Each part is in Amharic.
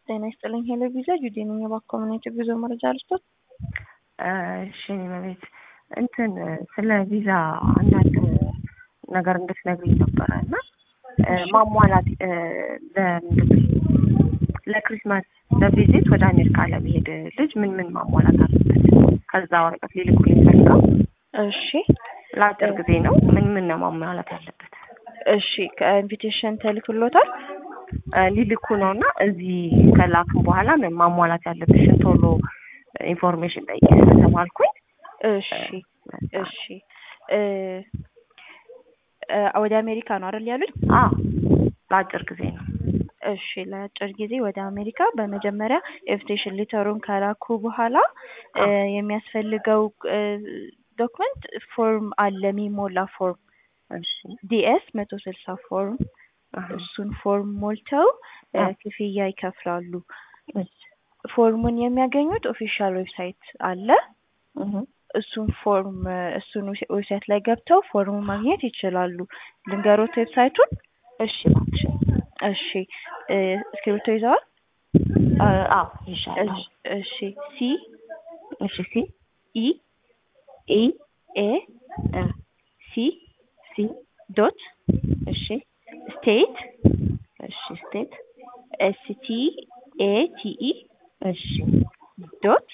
ጤና ይስጥልኝ ሄሎ ቪዛ ጁዲ ነኝ። የባኮሚኒቲ ጉዞ መረጃ ልስጥዎት? እሺ ማለት እንትን ስለ ቪዛ አንዳንድ ነገር እንድትነግሪኝ ነበረና ማሟላት ለክሪስማስ ለቪዚት ወደ አሜሪካ ለመሄድ ልጅ ምን ማሟላት አለበት? ከዛ ወረቀት ሊልኩልኝ ፈልገው። እሺ ለአጭር ጊዜ ነው። ምን ነው ማሟላት ያለበት? እሺ ከኢንቪቴሽን ተልክሎታል? ሊልኩ ነውና እዚህ ከላክም በኋላ ምን ማሟላት ያለብሽን ቶሎ ኢንፎርሜሽን ጠይቄ ተባልኩኝ። እሺ ወደ አሜሪካ ነው አይደል ያሉኝ? አዎ ለአጭር ጊዜ ነው። እሺ ለአጭር ጊዜ ወደ አሜሪካ በመጀመሪያ ኢንቪቴሽን ሌተሩን ከላኩ በኋላ የሚያስፈልገው ዶክመንት ፎርም አለ የሚሞላ ፎርም። እሺ ዲኤስ 160 ፎርም እሱን ፎርም ሞልተው ክፍያ ይከፍላሉ። ፎርሙን የሚያገኙት ኦፊሻል ዌብሳይት አለ። እሱን ዌብሳይት ላይ ገብተው ፎርሙ ማግኘት ይችላሉ። ልንገሮት ዌብሳይቱን? እሺ እባክሽ። እሺ እስክሪብቶ ይዘዋል? አዎ ይሻላል። እሺ ሲ ኢ ኤ ሲ ዶት እሺ ስቴት ስቴት STATE እሺ ዶት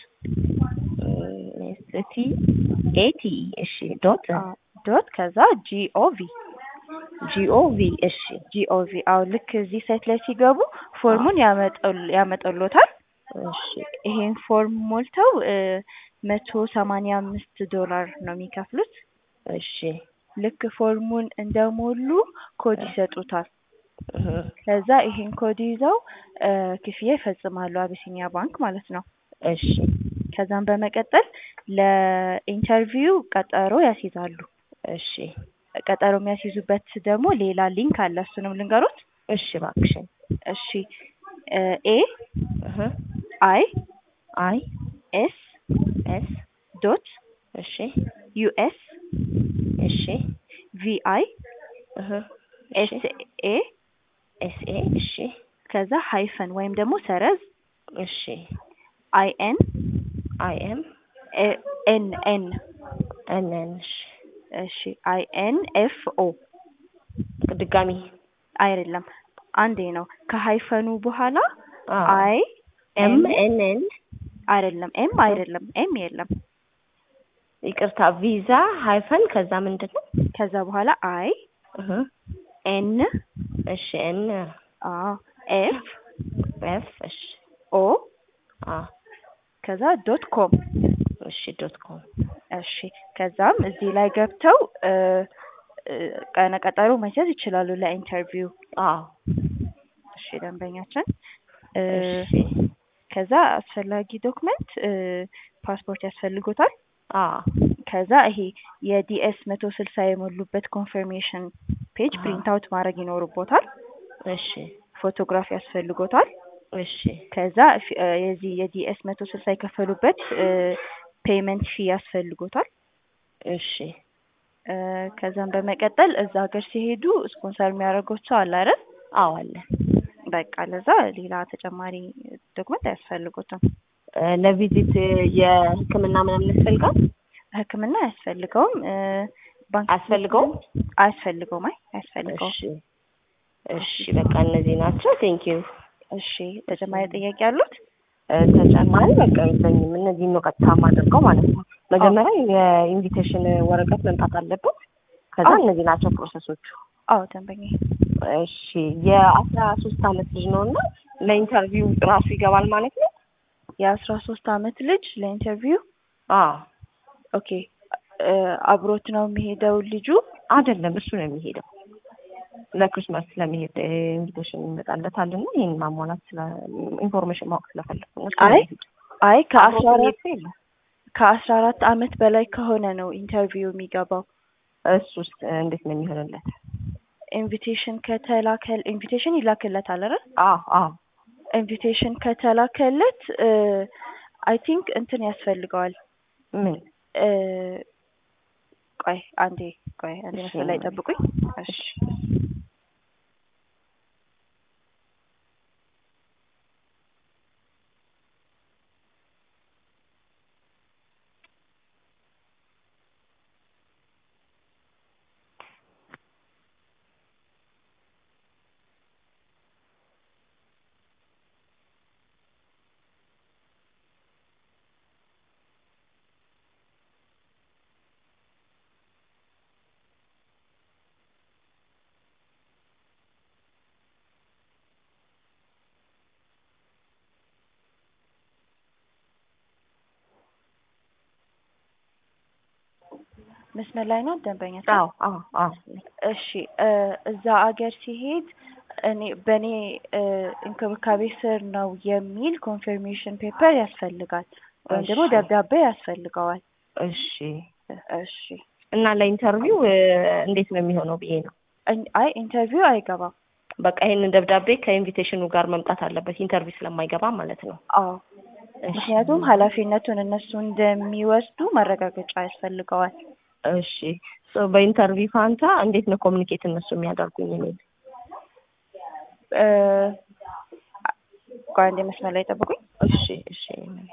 STATE እሺ ዶት ከዛ GOV እሺ GOV አው ልክ እዚህ ሳይት ላይ ሲገቡ ፎርሙን ያመጣልዎታል። እሺ ይሄን ፎርም ሞልተው $185 ነው የሚከፍሉት። እሺ ልክ ፎርሙን እንደሞሉ ኮድ ይሰጡታል። ከዛ ይሄን ኮድ ይዘው ክፍያ ይፈጽማሉ፣ አቢሲኒያ ባንክ ማለት ነው። እሺ ከዛም በመቀጠል ለኢንተርቪው ቀጠሮ ያስይዛሉ። እሺ ቀጠሮ የሚያስይዙበት ደግሞ ሌላ ሊንክ አለ፣ እሱንም ልንገሮት? እሺ እባክሽ። እሺ AI S ዶት እሺ US እሺ VI SA እሺ ከዛ ሃይፈን ወይም ደግሞ ሰረዝ እሺ IN እሺ INFO ድጋሚ አይደለም፣ አንዴ ነው። ከሃይፈኑ በኋላ ኤም አይደለም፣ ኤም የለም። ይቅርታ፣ ቪዛ ሃይፈን ከዛ ምንድነው? ከዛ በኋላ ኤን እሺ ኤን ኤፍ እሺ ኦ ከዛ .com እሺ .com እሺ ከዛም እዚህ ላይ ገብተው ቀነ ቀጠሮ ማስያዝ ይችላሉ ለኢንተርቪው። እሺ ደንበኛችን እሺ ከዛ አስፈላጊ ዶክመንት ፓስፖርት ያስፈልጎታል። ከዛ ይሄ የዲኤስ 160 የሞሉበት ኮንፈርሜሽን ፔጅ ፕሪንት አውት ማድረግ ይኖርቦታል። እሺ ፎቶግራፍ ያስፈልጎታል። እሺ ከዛ የዚህ የዲኤስ 160 የከፈሉበት ፔመንት ፊ ያስፈልጎታል። እሺ ከዛም በመቀጠል እዛ ሀገር ሲሄዱ ስፖንሰር የሚያደርጉት ሰው አለ አይደል? አዎ አለ። በቃ ለዛ ሌላ ተጨማሪ ዶክመንት አያስፈልጉትም። ለቪዚት የሕክምና ምናምን ያስፈልጋል? ሕክምና አያስፈልገውም። ባንክ አያስፈልገውም? አያስፈልገውም። እሺ በቃ እነዚህ ናቸው። ቴንክ ዩ። እሺ ተጨማሪ ጥያቄ አሉት? ተጨማሪ በቃ የለኝም። እነዚህ ነው ቀጥታ ማድረገው ማለት ነው። መጀመሪያ የኢንቪቴሽን ወረቀት መምጣት አለበት። ከዛ እነዚህ ናቸው ፕሮሰሶቹ። አዎ ደንበኛ። እሺ የ13 አመት ልጅ ነውና ለኢንተርቪው ራሱ ይገባል ማለት ነው? የ13 አመት ልጅ ለኢንተርቪው? ኦኬ። አብሮት ነው የሚሄደው ልጁ? አይደለም፣ እሱ ነው የሚሄደው። ለክሪስማስ ለመሄድ ኢንቪቴሽን ይመጣለታልና ይሄን ማሟላት ኢንፎርሜሽን ማወቅ ስለፈለኩ ነው። ከ14 አመት በላይ ከሆነ ነው ኢንተርቪው የሚገባው። እሱስ እንዴት ነው የሚሆንለት? ኢንቪቴሽን ይላክለታል አይደል? አዎ ኢንቪቴሽን ከተላከለት አይ ቲንክ እንትን ያስፈልገዋል። ምን? አንዴ መስመር ላይ ጠብቁኝ። እሺ መስመር ላይ ነው ደንበኛ? አዎ እሺ እዛ አገር ሲሄድ በእኔ እንክብካቤ ስር ነው የሚል ኮንፈርሜሽን ፔፐር ያስፈልጋል ወይም ደግሞ ደብዳቤ ያስፈልገዋል። እሺ እና ለኢንተርቪው እንዴት ነው የሚሆነው ብዬ ነው። አይ ኢንተርቪው አይገባም። በቃ ይሄንን ደብዳቤ ከኢንቪቴሽኑ ጋር መምጣት አለበት ኢንተርቪው ስለማይገባ ማለት ነው። አዎ ምክንያቱም ኃላፊነቱን እነሱ እንደሚወስዱ ማረጋገጫ ያስፈልገዋል። እሺ በኢንተርቪው ፋንታ እንዴት ነው ኮሙኒኬት እነሱ የሚያደርጉኝ ነው? ቆይ አንዴ መስመር ላይ ጠብቁኝ። እሺ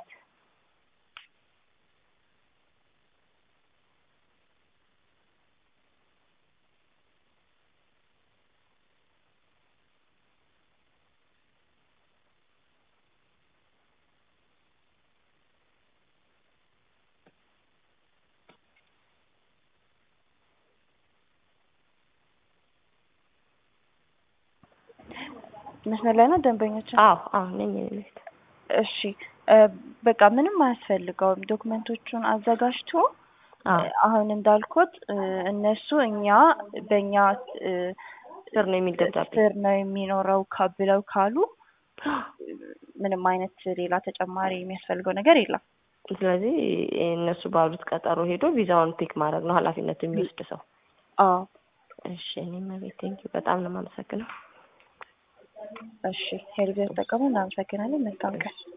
መስመር ላይ ነው ደንበኞች? አዎ ነኝ። እሺ በቃ ምንም አያስፈልገውም። ዶክመንቶቹን አዘጋጅቶ አሁን እንዳልኩት እነሱ በእኛ ስር ነው የሚል ደብዳቤ ስር ነው የሚኖረው ብለው ካሉ ምንም አይነት ሌላ ተጨማሪ የሚያስፈልገው ነገር የለም። ስለዚህ እነሱ ባሉት ቀጠሮ ሄዶ ቪዛውን ፒክ ማድረግ ነው ኃላፊነቱ የሚወስድ ሰው። አዎ እሺ እኔም ቴንኪው በጣም ነው የማመሰግነው። እሺ ሄልዝ ተጠቀሙ። እናመሰግናለን። መልካም ቀን።